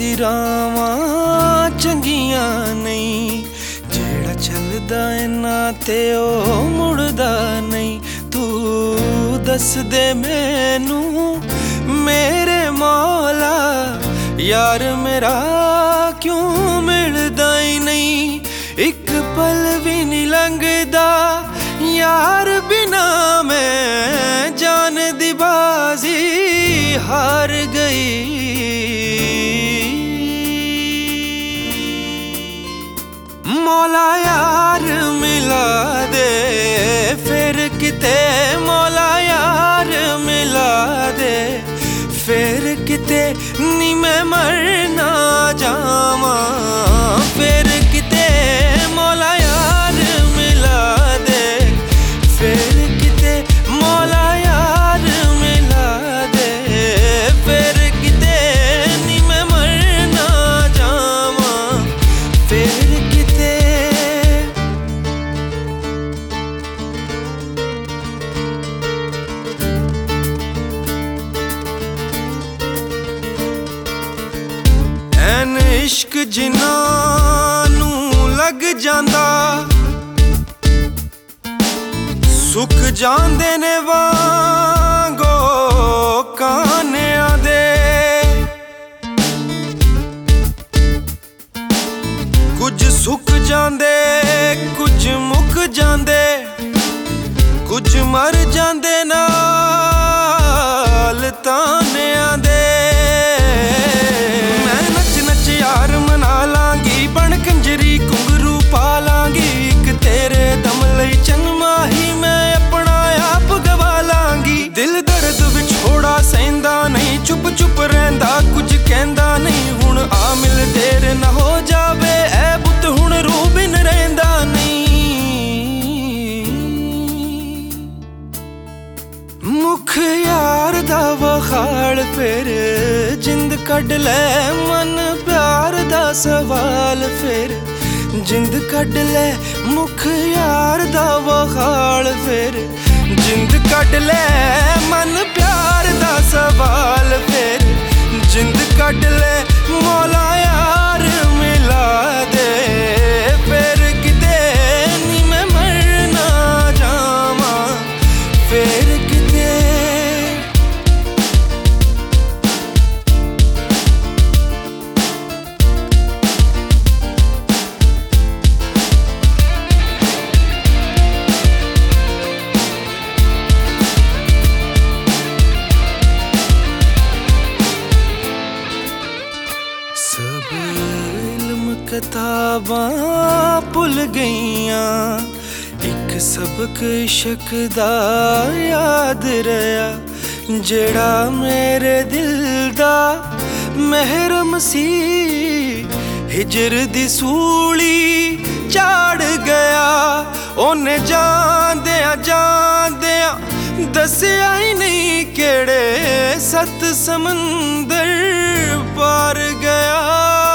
'ਚ ਰਾਵਾਂ ਚੰਗੀਆਂ ਨਹੀਂ, ਜਿਹੜਾ ਚੱਲਦਾ ਇਹਨਾਂ ਤੇ ਉਹ ਮੁੜਦਾ ਨਹੀਂ। ਤੂੰ ਦੱਸ ਦੇ ਮੈਨੂੰ ਮੇਰੇ ਮੌਲਾ, यार मेरा क्यों मिलदा ही नहीं। एक पल भी नहीं लंघदा यार बिना, मैं जान दी बाजी हार गई। मौला यार मिला दे फिर किते, मौला यार मिला दे फिर किते, नी मैं मर ना जावां फिर किते। मौला यार मिला दे फिर किते, मौला यार मिला दे फिर किते, नी मैं मर ना जावां फिर किते। ਐਨ इश्क जिन्हां नूं लग जांदा, सुख जांदे ने वांगो कानियां दे। कुछ सुख जांदे कुछ मुक जांदे, कुछ मर जांदे नाल तानियां दे। यार मना लांगी बन कंजरी घुंघरू पा लांगी, एक तेरे दम लई जन्मा ही मैं अपना आप गवा लांगी। दिल दर्द विछोड़ा सहिंदा नहीं, चुप चुप रहिंदा कुछ कहंदा नहीं। हुण आ मिल देर ना हो जावे ऐ पुत, हुण रू बिन रहिंदा नहीं। मुख यार दा वखाड़ फिर जिंद कढ लै, मन प्यार दा सवाल फिर जिंद कढ लै। मुख यार दा वखाड़ फिर जिंद कढ लै, मन प्यार दा सवाल फिर जिंद कढ लै। मौला यार मिला दे फिर किते, नी मैं मर ना जावां फिर किते। सब इल्म किताबां भुल गईयां, एक सबक इश्क दा याद रहा। जेड़ा मेरे दिल दा महरम सी, हिजर दी सूली चाड़ गया। ओने जांदियां जांदियां दस्या ही नहीं केड़े 7 समंदर पार गया।